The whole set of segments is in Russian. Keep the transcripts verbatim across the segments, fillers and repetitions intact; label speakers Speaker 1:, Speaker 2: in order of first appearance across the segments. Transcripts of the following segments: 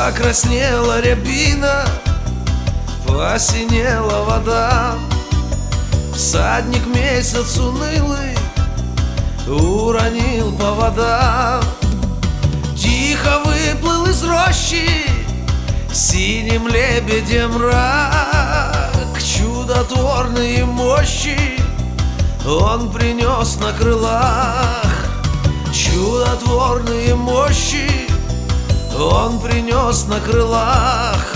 Speaker 1: Покраснела рябина, посинела вода. Всадник месяц унылый уронил повода. Тихо выплыл из рощи синим лебедем мрак. Чудотворные мощи он принес на крылах. Чудотворные мощи он принес на крылах.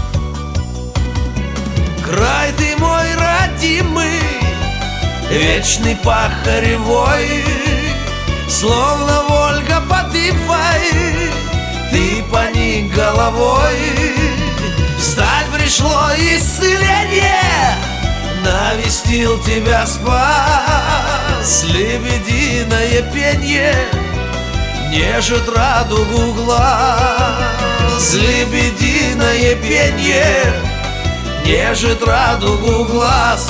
Speaker 1: Край ты мой родимый, вечный пахаревой, словно Вольга под Ивой, ты поник головой. Встать пришло исцеление, навестил тебя спас. Лебединое пенье нежит радугу глаз. Лебединое пенье нежит радугу глаз.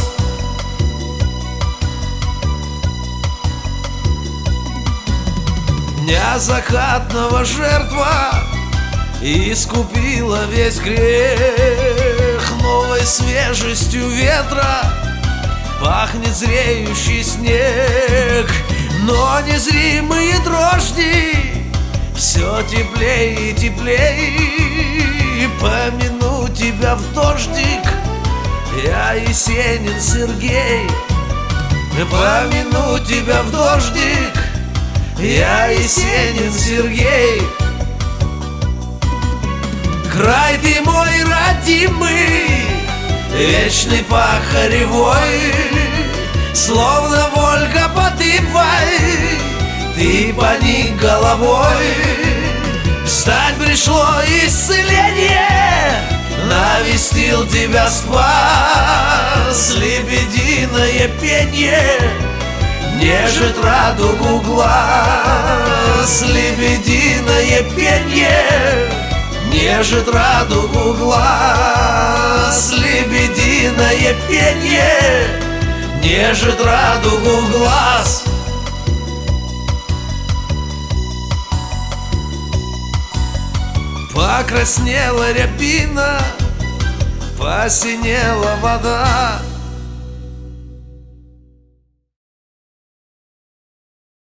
Speaker 1: Дня закатного жертва искупила весь грех. Новой свежестью ветра пахнет зреющий снег. Но незримые дрожди все теплее и теплее. Помяну тебя в дождик, я Есенин Сергей. Помяну тебя в дождик, я Есенин Сергей. Край ты мой родимый, вечный пахаревой, словно Вольга под Ивой, ты поник головой. Встать пришло исцеление, навестил тебя спас. Лебединое пенье нежит радугу глаз. Лебединое пенье нежит радугу глаз. Лебединое пенье нежит радугу глаз. Покраснела рябина, посинела вода.